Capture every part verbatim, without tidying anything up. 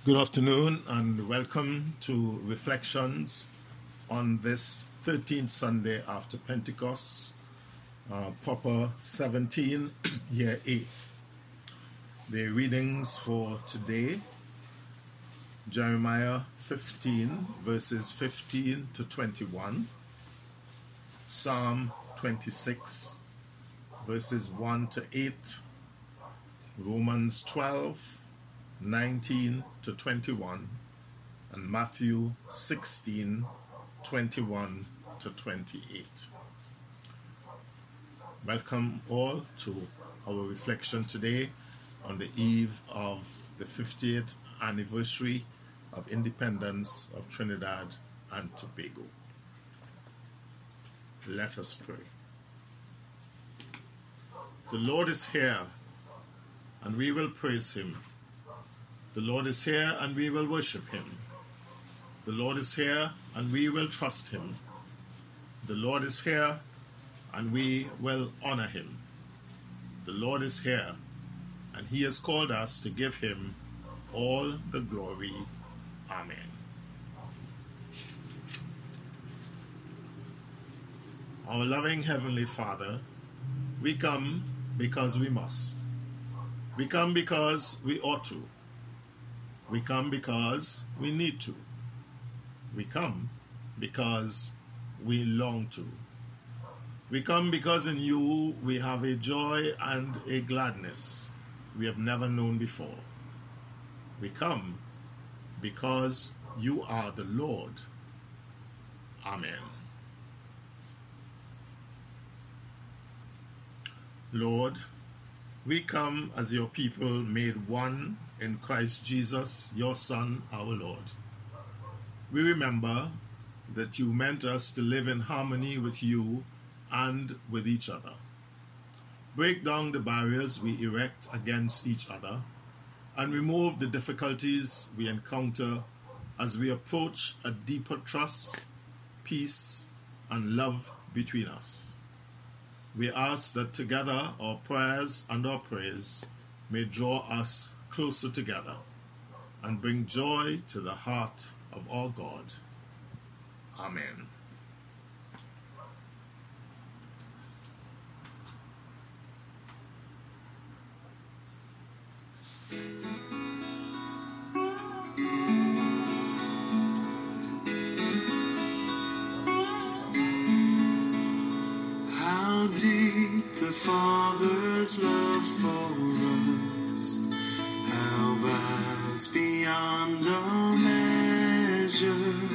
Good afternoon and welcome to Reflections on this thirteenth Sunday after Pentecost, uh, proper seventeen, year eight. The readings for today, Jeremiah fifteen, verses fifteen to twenty-one, Psalm twenty-six, verses one to eight, Romans twelve, nineteen to twenty-one, and Matthew sixteen, twenty-one to twenty-eight. Welcome all to our reflection today on the eve of the fiftieth anniversary of independence of Trinidad and Tobago. Let us pray. The Lord is here, and we will praise him. The Lord is here, and we will worship him. The Lord is here, and we will trust him. The Lord is here, and we will honor him. The Lord is here, and he has called us to give him all the glory. Amen. Our loving Heavenly Father, we come because we must. We come because we ought to. We come because we need to. We come because we long to. We come because in you we have a joy and a gladness we have never known before. We come because you are the Lord. Amen. Lord, we come as your people made one in Christ Jesus, your Son, our Lord. We remember that you meant us to live in harmony with you and with each other. Break down the barriers we erect against each other and remove the difficulties we encounter as we approach a deeper trust, peace, and love between us. We ask that together our prayers and our praise may draw us closer together and bring joy to the heart of our God. Amen. How deep the Father's love for us, how vast beyond all measure,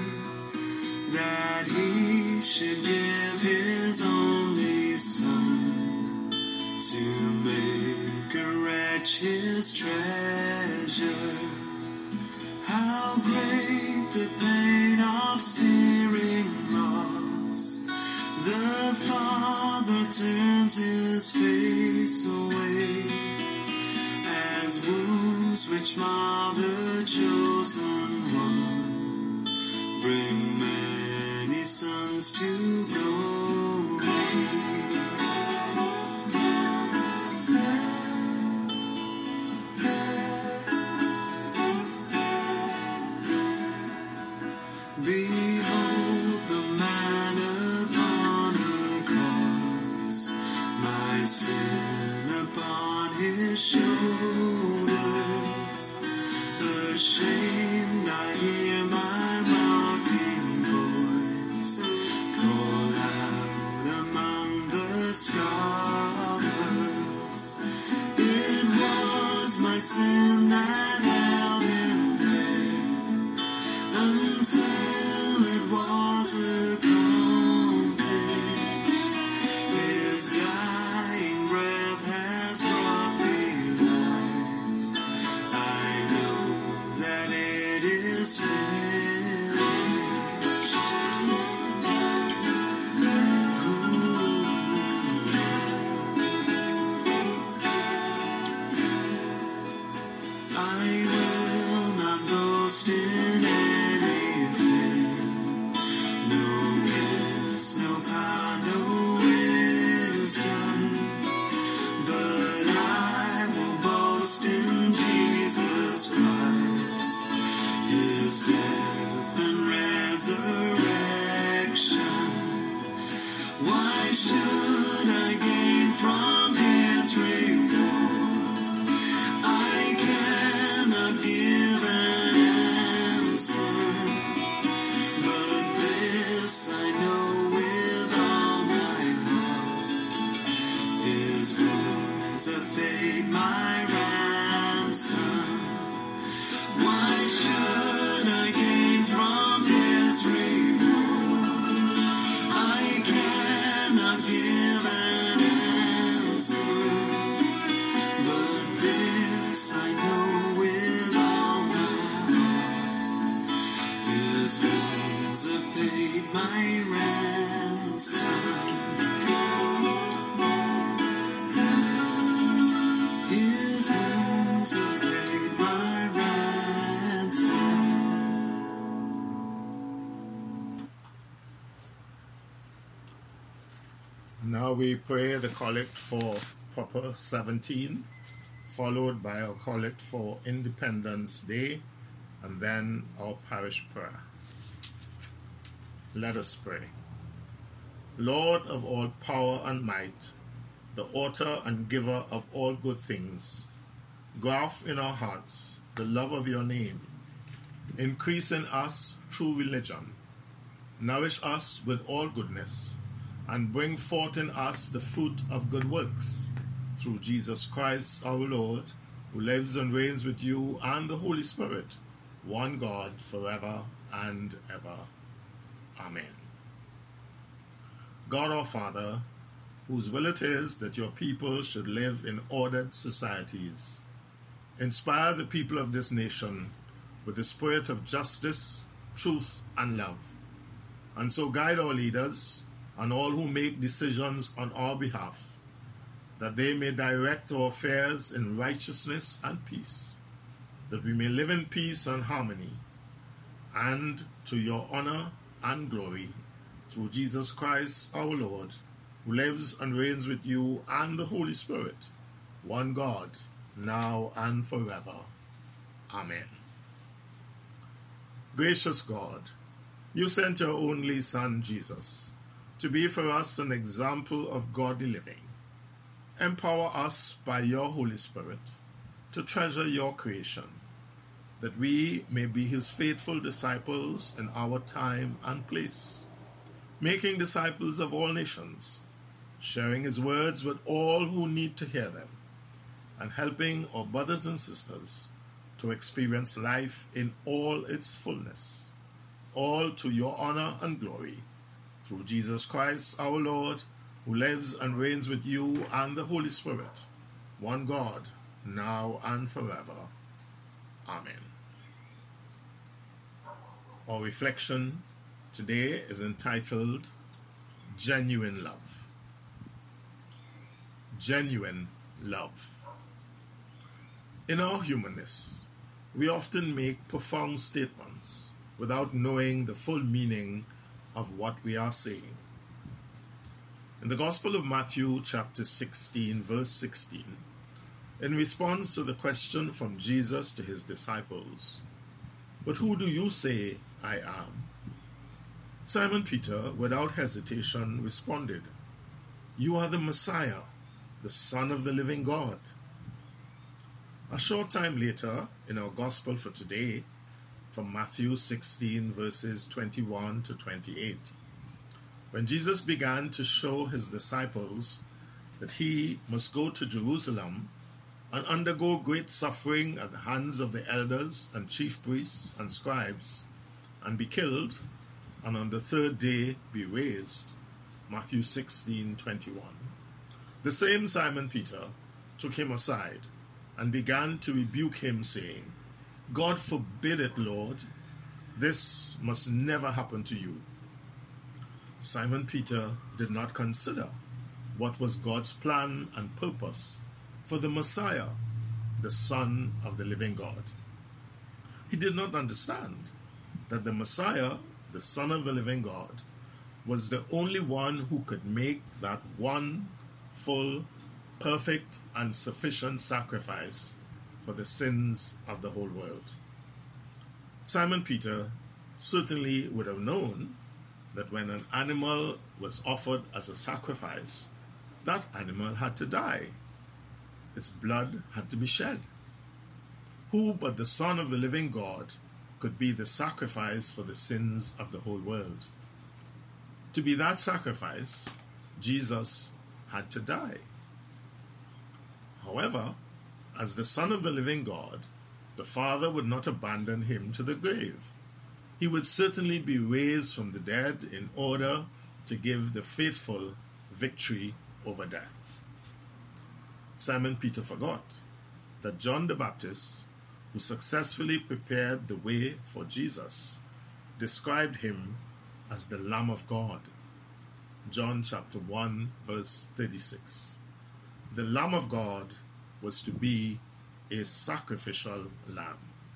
that he should give his only Son to make a wretch his treasure. How great the pain of searing loss, the Father turns his face away, as wounds which mar the chosen one bring many sons to glory. Behold the man upon a cross, my sin upon his shoulders. Ashamed I hear my mocking voice call out among the scoffers. It was my sin that held him there until it was accomplished. His dying breath has brought me life. I know that it is finished. Ooh. I will not boast in anything, no gifts, no power, no wisdom, but I will boast in Jesus Christ, resurrection. Why should I gain from his reward? I cannot give an answer, but this I know with all my heart: his wounds have paid my ransom. Why should I gain from his reward? I cannot give an answer, but this I know with all my heart: his wounds have paid my ransom. His wounds have paid my ransom. Now we pray the collect for Proper seventeen, followed by our collect for Independence Day, and then our parish prayer. Let us pray. Lord of all power and might, the author and giver of all good things, graft in our hearts the love of your name, increase in us true religion, nourish us with all goodness, and bring forth in us the fruit of good works, through Jesus Christ our Lord, who lives and reigns with you and the Holy Spirit, one God, forever and ever. Amen. God our Father, whose will it is that your people should live in ordered societies, inspire the people of this nation with the spirit of justice, truth, and love, and so guide our leaders and all who make decisions on our behalf, that they may direct our affairs in righteousness and peace, that we may live in peace and harmony, and to your honor and glory, through Jesus Christ our Lord, who lives and reigns with you and the Holy Spirit, one God, now and forever. Amen. Gracious God, you sent your only Son, Jesus, to be for us an example of godly living. Empower us by your Holy Spirit to treasure your creation, that we may be his faithful disciples in our time and place, making disciples of all nations, sharing his words with all who need to hear them, and helping our brothers and sisters to experience life in all its fullness, all to your honor and glory, through Jesus Christ our Lord, who lives and reigns with you and the Holy Spirit, one God, now and forever. Amen. Our reflection today is entitled Genuine Love. Genuine love. In our humanness, we often make profound statements without knowing the full meaning of what we are saying. In the Gospel of Matthew, chapter sixteen, verse sixteen, in response to the question from Jesus to his disciples, "But who do you say I am?" Simon Peter, without hesitation, responded, "You are the Messiah, the Son of the living God." A short time later, in our Gospel for today, from Matthew sixteen, verses twenty-one to twenty-eight, when Jesus began to show his disciples that he must go to Jerusalem and undergo great suffering at the hands of the elders and chief priests and scribes, and be killed, and on the third day be raised, Matthew sixteen, twenty-one, the same Simon Peter took him aside and began to rebuke him, saying, "God forbid it, Lord, this must never happen to you." Simon Peter did not consider what was God's plan and purpose for the Messiah, the Son of the living God. He did not understand that the Messiah, the Son of the living God, was the only one who could make that one full, perfect, and sufficient sacrifice for the sins of the whole world. Simon Peter certainly would have known that when an animal was offered as a sacrifice, that animal had to die. Its blood had to be shed. Who but the Son of the living God could be the sacrifice for the sins of the whole world? To be that sacrifice, Jesus had to die. However, as the Son of the living God, the Father would not abandon him to the grave. He would certainly be raised from the dead in order to give the faithful victory over death. Simon Peter forgot that John the Baptist, who successfully prepared the way for Jesus, described him as the Lamb of God. John chapter one, verse thirty-six. The Lamb of God was to be a sacrificial lamb.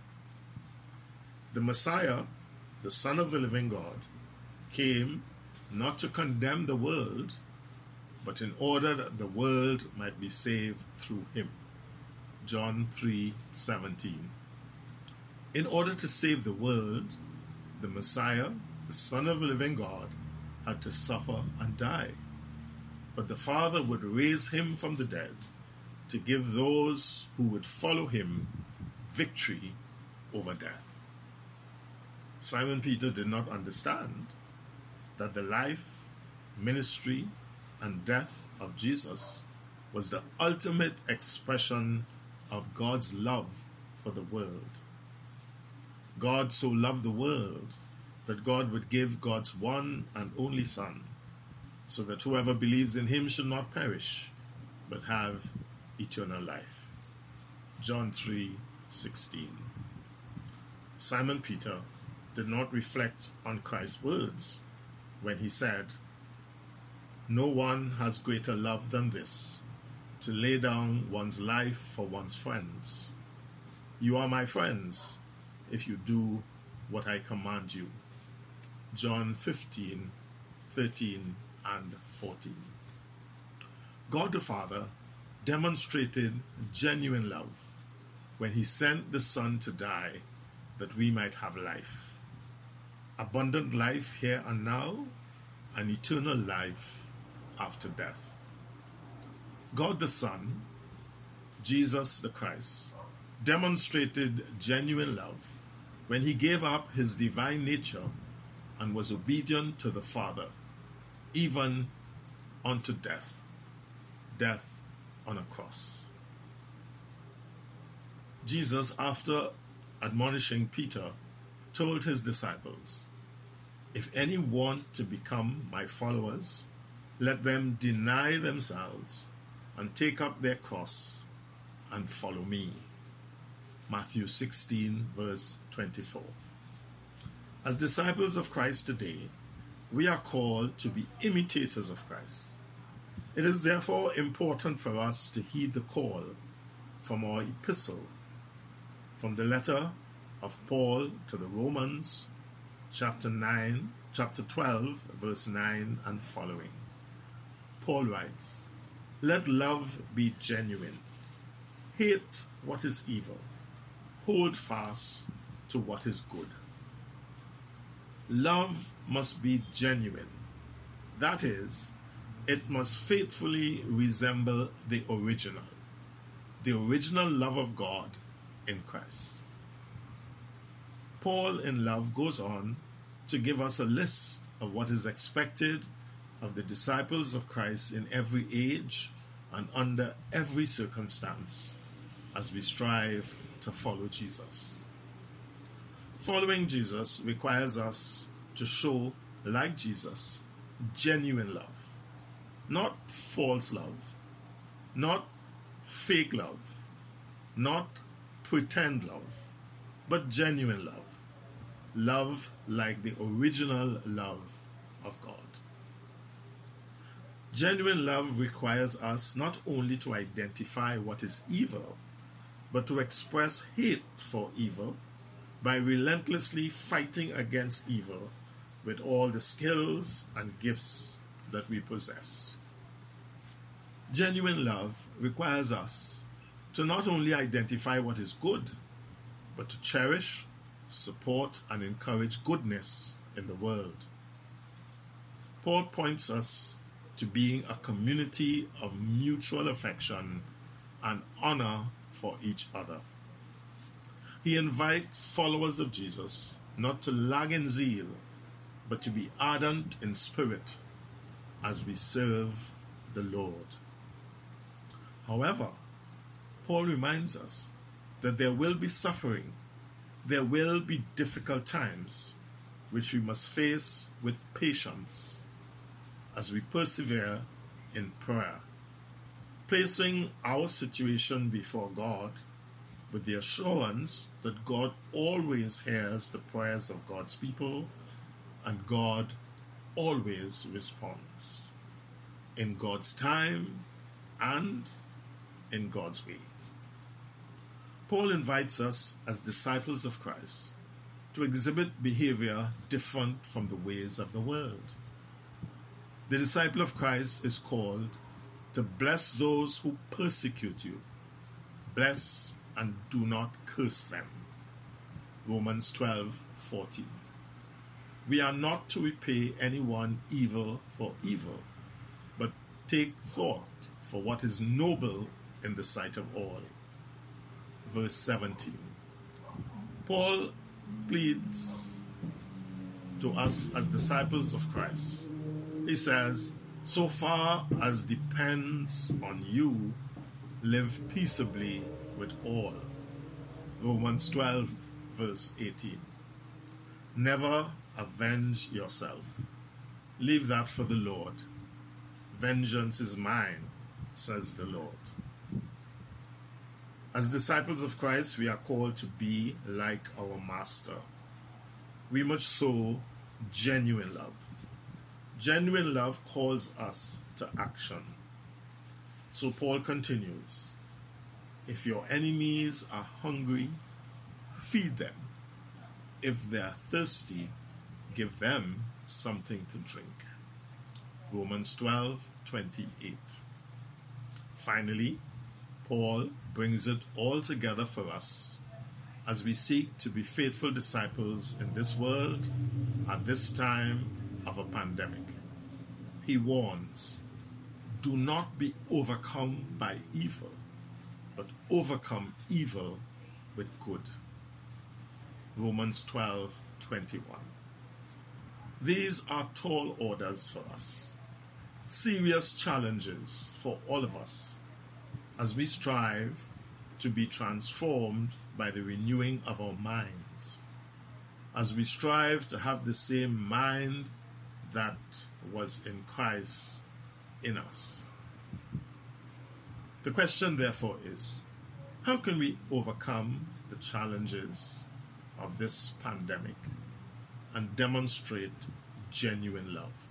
The Messiah, the Son of the living God, came not to condemn the world, but in order that the world might be saved through him. John three seventeen. In order to save the world, the Messiah, the Son of the living God, had to suffer and die. But the Father would raise him from the dead to give those who would follow him victory over death. Simon Peter did not understand that the life, ministry, and death of Jesus was the ultimate expression of God's love for the world. God so loved the world that God would give God's one and only Son, so that whoever believes in him should not perish, but have eternal life. John three sixteen. Simon Peter did not reflect on Christ's words when he said, "No one has greater love than this, to lay down one's life for one's friends. You are my friends if you do what I command you." John fifteen, thirteen, and fourteen. God the Father demonstrated genuine love when he sent the Son to die that we might have life. Abundant life here and now, and eternal life after death. God the Son, Jesus the Christ, demonstrated genuine love when he gave up his divine nature and was obedient to the Father, even unto death, death on a cross. Jesus, after admonishing Peter, told his disciples, "If any want to become my followers, let them deny themselves and take up their cross and follow me." Matthew sixteen, verse twenty-four. As disciples of Christ today, we are called to be imitators of Christ. It is therefore important for us to heed the call from our epistle, from the letter of Paul to the Romans, chapter nine, chapter twelve, verse nine and following. Paul writes, "Let love be genuine. Hate what is evil. Hold fast to what is good." Love must be genuine. That is, it must faithfully resemble the original, the original love of God in Christ. Paul in love goes on to give us a list of what is expected of the disciples of Christ in every age and under every circumstance as we strive to follow Jesus. Following Jesus requires us to show, like Jesus, genuine love. Not false love, not fake love, not pretend love, but genuine love. Love like the original love of God. Genuine love requires us not only to identify what is evil, but to express hate for evil by relentlessly fighting against evil with all the skills and gifts that we possess. Genuine love requires us to not only identify what is good, but to cherish, support, and encourage goodness in the world. Paul points us to being a community of mutual affection and honor for each other. He invites followers of Jesus not to lag in zeal, but to be ardent in spirit as we serve the Lord. However, Paul reminds us that there will be suffering, there will be difficult times, which we must face with patience as we persevere in prayer, placing our situation before God with the assurance that God always hears the prayers of God's people and God always responds in God's time and in God's way. Paul invites us as disciples of Christ to exhibit behavior different from the ways of the world. The disciple of Christ is called to bless those who persecute you. Bless and do not curse them. Romans twelve fourteen. We are not to repay anyone evil for evil, but take thought for what is noble in the sight of all. Verse seventeen. Paul pleads to us as disciples of Christ. He says, so far as depends on you, live peaceably with all. Romans twelve, verse eighteen. Never avenge yourself. Leave that for the Lord. Vengeance is mine, says the Lord. As disciples of Christ, we are called to be like our Master. We must show genuine love. Genuine love calls us to action. So Paul continues, if your enemies are hungry, feed them. If they are thirsty, give them something to drink. Romans twelve twenty-eight. Finally, Paul brings it all together for us as we seek to be faithful disciples in this world at this time of a pandemic. He warns, do not be overcome by evil, but overcome evil with good. Romans twelve twenty-one. These are tall orders for us, serious challenges for all of us as we strive to be transformed by the renewing of our minds, as we strive to have the same mind that was in Christ in us. The question, therefore, is, how can we overcome the challenges of this pandemic and demonstrate genuine love?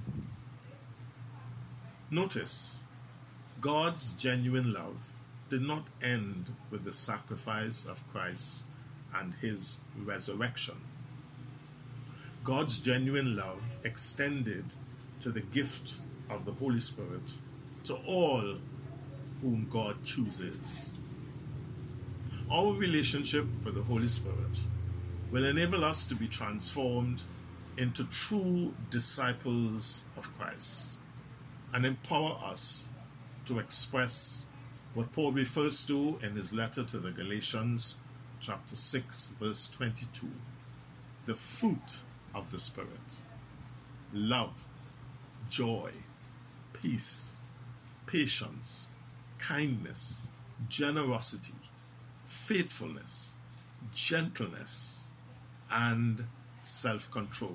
Notice, God's genuine love did not end with the sacrifice of Christ and his resurrection. God's genuine love extended to the gift of the Holy Spirit to all whom God chooses. Our relationship with the Holy Spirit will enable us to be transformed into true disciples of Christ and empower us to express what Paul refers to in his letter to the Galatians, chapter six, verse twenty-two, the fruit of the Spirit: love, joy, peace, patience, kindness, generosity, faithfulness, gentleness, and self-control.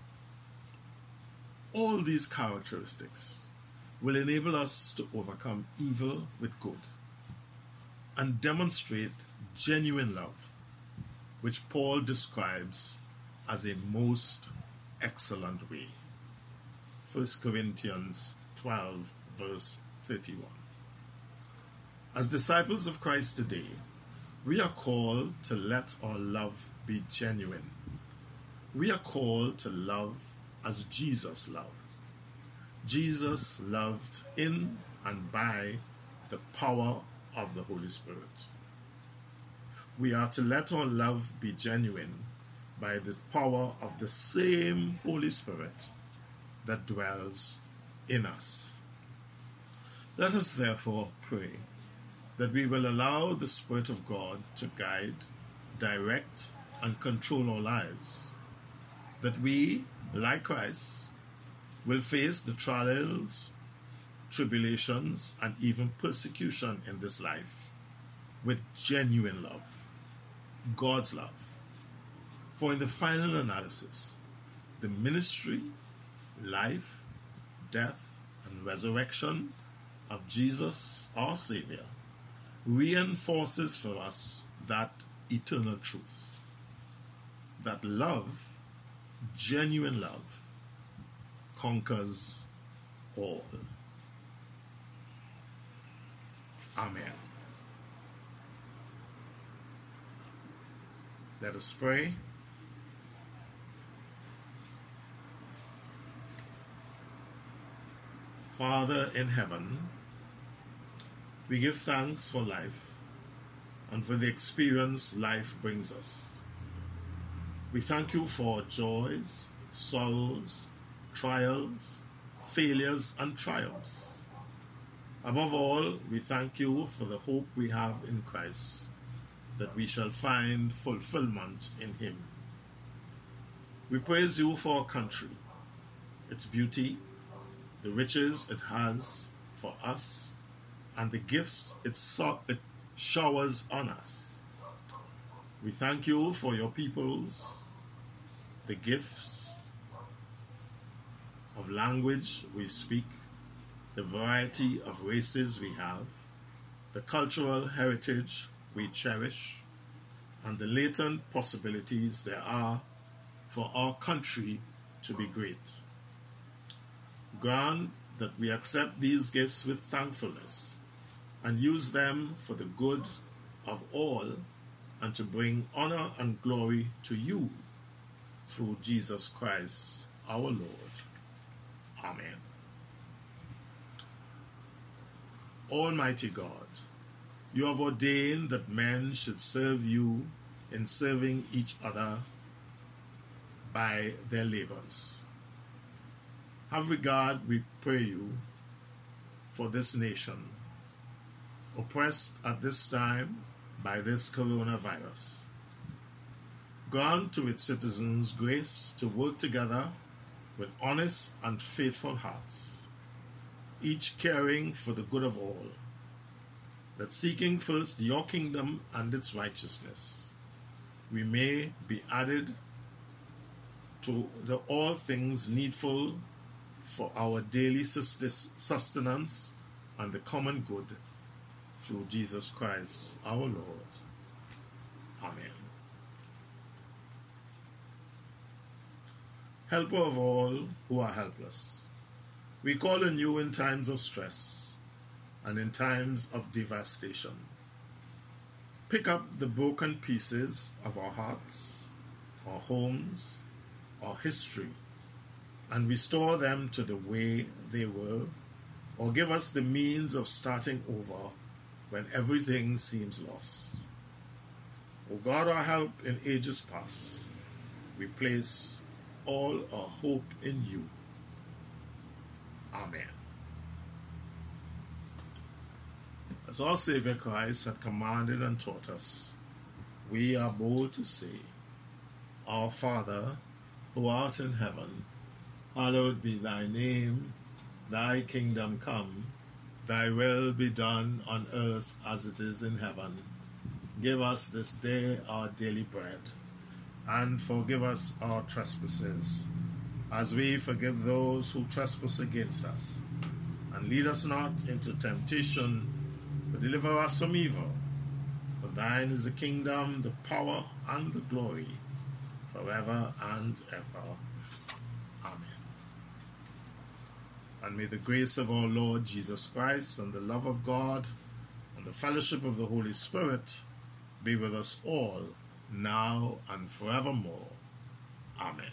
All these characteristics will enable us to overcome evil with good and demonstrate genuine love, which Paul describes as a most excellent way. First Corinthians twelve, verse thirty-one. As disciples of Christ today, we are called to let our love be genuine. We are called to love as Jesus loved. Jesus loved in and by the power of the Holy Spirit. We are to let our love be genuine by the power of the same Holy Spirit that dwells in us. Let us therefore pray that we will allow the Spirit of God to guide, direct, and control our lives, that we, like Christ, will face the trials, tribulations, and even persecution in this life with genuine love, God's love. For in the final analysis, the ministry, life, death, and resurrection of Jesus, our Savior, reinforces for us that eternal truth, that love, genuine love, conquers all. Amen. Let us pray. Father in heaven, we give thanks for life and for the experience life brings us. We thank you for joys, sorrows, trials, failures, and triumphs. Above all, we thank you for the hope we have in Christ, that we shall find fulfillment in him. We praise you for our country, its beauty, the riches it has for us, and the gifts it, so- it showers on us. We thank you for your peoples, the gifts of language we speak, the variety of races we have, the cultural heritage we cherish, and the latent possibilities there are for our country to be great. Grant that we accept these gifts with thankfulness and use them for the good of all and to bring honor and glory to you through Jesus Christ our Lord. Amen. Almighty God, you have ordained that men should serve you in serving each other by their labors. Have regard, we pray you, for this nation, oppressed at this time by this coronavirus. Grant to its citizens grace to work together with honest and faithful hearts, each caring for the good of all, that seeking first your kingdom and its righteousness, we may be added to the all things needful for our daily sustenance and the common good through Jesus Christ our Lord. Amen. Helper of all who are helpless, we call on you in times of stress and in times of devastation. Pick up the broken pieces of our hearts, our homes, our history, and restore them to the way they were, or give us the means of starting over when everything seems lost. O God, our help in ages past, we place all our hope in you. Amen. As our Savior Christ had commanded and taught us, we are bold to say, Our Father, who art in heaven, hallowed be thy name. Thy kingdom come. Thy will be done on earth as it is in heaven. Give us this day our daily bread, and forgive us our trespasses, as we forgive those who trespass against us. And lead us not into temptation, but deliver us from evil. For thine is the kingdom, the power, and the glory, forever and ever. Amen. And may the grace of our Lord Jesus Christ and the love of God and the fellowship of the Holy Spirit be with us all, now and forevermore. Amen.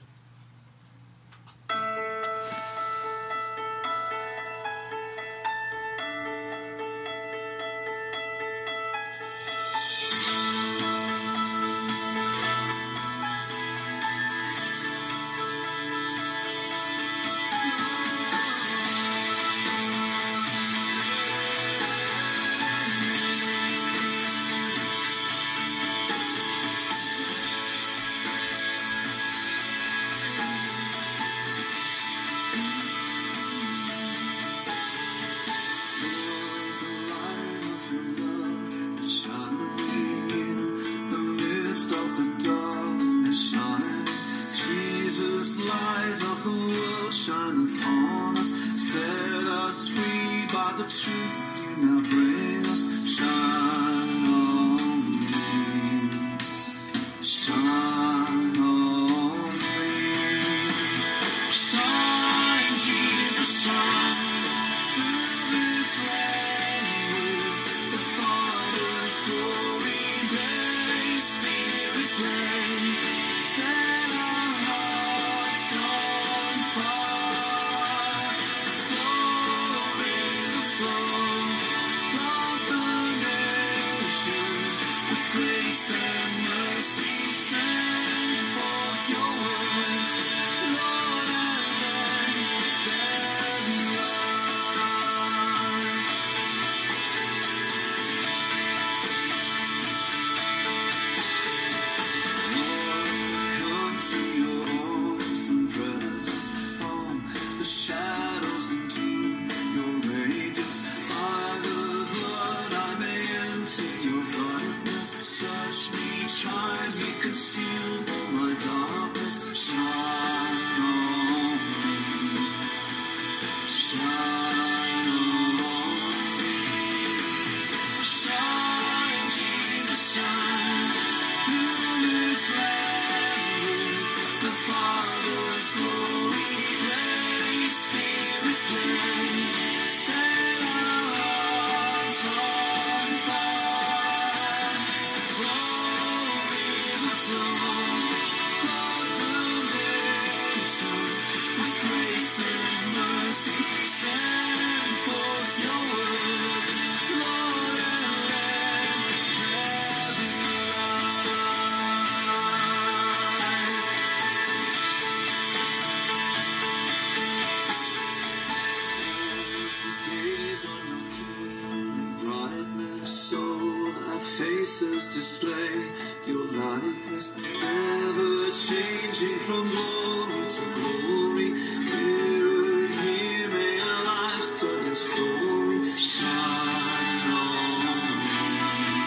Shine on me. Shine, Jesus, shine. Fill this land with the Father's glory. Blaze, Spirit, blaze. Set our hearts on fire. Flow, river, flow. Flood the nations with grace and mercy. Send forth your word, Lord, and let there be light. Lord, come to your awesome presence from the shadows into your radiance. By the blood I may enter your brightness. Search me, try me, conceal my darkness. Shine on me. Shine on me. Shine, Jesus, shine. Fill this land with the Father's glory. Blaze, Spirit, blaze. Set our hearts on fire. Flow, river, flow. Flood the nations with grace and mercy. Send forth your word, Lord, and let there be light. As we gaze on your kingly brightness, so our faces display your likeness, ever changing from glory to glory. Mirrored here, may our lives tell your story. Shine on me.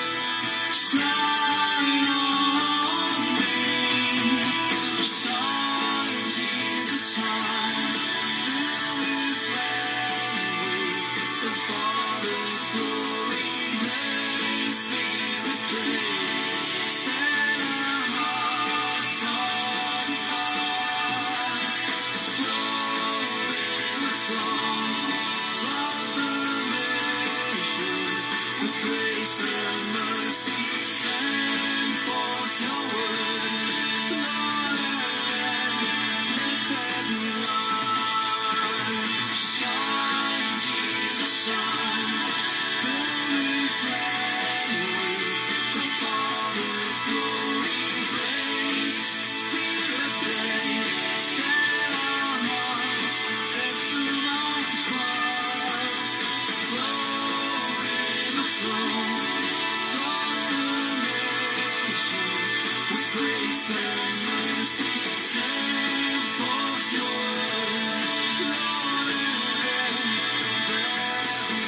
Shine on me. Shine, Jesus, shine. Fill this land with the Father's glory. Blaze, Spirit, blaze. Set our hearts on fire. Flow, river, flow. Flood the nations with grace and mercy. Send forth your word, Lord, and let there be light. Shine, Jesus, shine. Fill this land with the Father's glory. Blaze, Spirit, blaze. Set our hearts, set them on fire. Flow, river, flow. Flood the nations with grace and mercy. Send forth your word, Lord, and let there be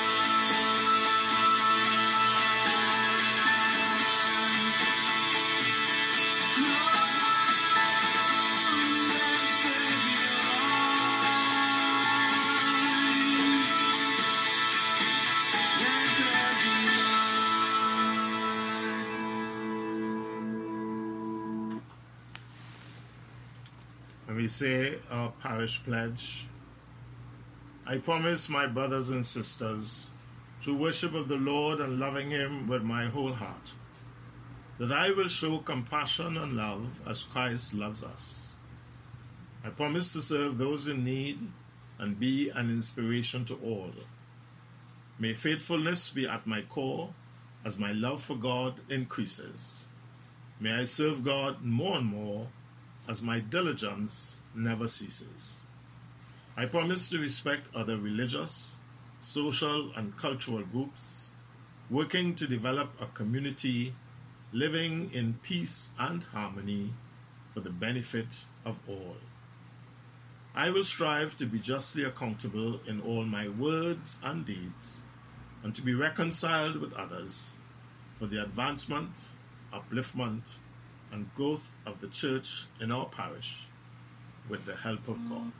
And we say our parish pledge. I promise my brothers and sisters, through worship of the Lord and loving Him with my whole heart, that I will show compassion and love as Christ loves us. I promise to serve those in need and be an inspiration to all. May faithfulness be at my core as my love for God increases. May I serve God more and more as my diligence never ceases. I promise to respect other religious, social, and cultural groups, working to develop a community living in peace and harmony for the benefit of all. I will strive to be justly accountable in all my words and deeds, and to be reconciled with others for the advancement, upliftment, and growth of the church in our parish with the help of God.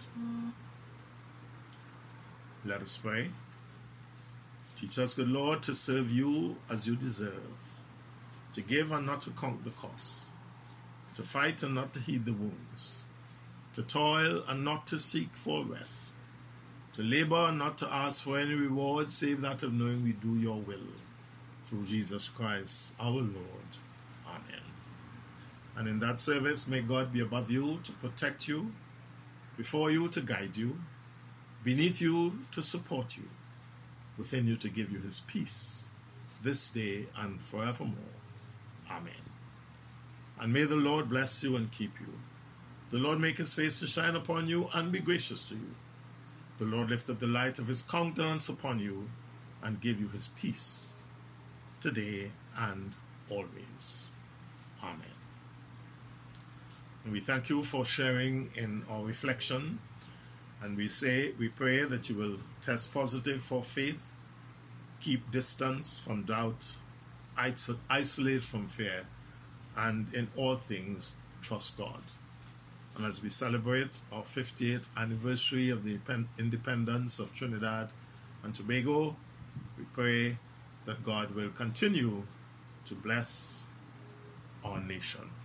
Let us pray. Teach us, good Lord, to serve you as you deserve. to give and not to count the cost, to fight and not to heed the wounds, to toil and not to seek for rest, to labor and not to ask for any reward save that of knowing we do your will. Through Jesus Christ, our Lord. Amen. And in that service, may God be above you to protect you, before you to guide you, beneath you to support you, within you to give you his peace, this day and forevermore. Amen. And may the Lord bless you and keep you. The Lord make his face to shine upon you and be gracious to you. The Lord lift up the light of his countenance upon you and give you his peace, today and always. Amen. And we thank you for sharing in our reflection. And we say, we pray that you will test positive for faith, keep distance from doubt, isolate from fear, and in all things, trust God. And as we celebrate our fiftieth anniversary of the independence of Trinidad and Tobago, we pray that God will continue to bless our nation.